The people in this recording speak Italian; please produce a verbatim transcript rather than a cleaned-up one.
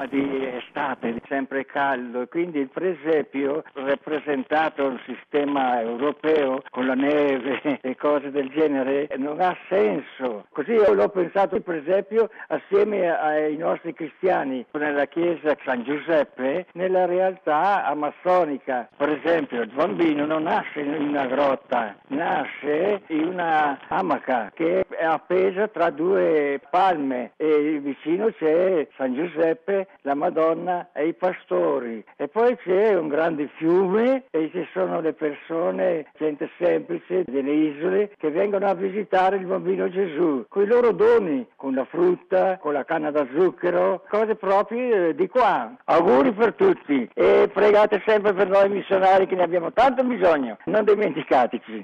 clima di estate, sempre caldo, e quindi il presepio, rappresentato un sistema europeo con la neve e cose del genere, non ha senso. Così io l'ho pensato il presepio assieme ai nostri cristiani nella chiesa San Giuseppe, nella realtà amassonica. Per esempio, il bambino non nasce in una grotta, nasce in una amaca che è appesa tra due palme e vicino c'è San Giuseppe, la Madonna e i pastori, e poi c'è un grande fiume e ci sono le persone, gente semplice delle isole, che vengono a visitare il bambino Gesù con i loro doni, con la frutta, con la canna da zucchero, cose proprie di qua. Auguri per tutti e pregate sempre per noi missionari che ne abbiamo tanto bisogno, non dimenticateci.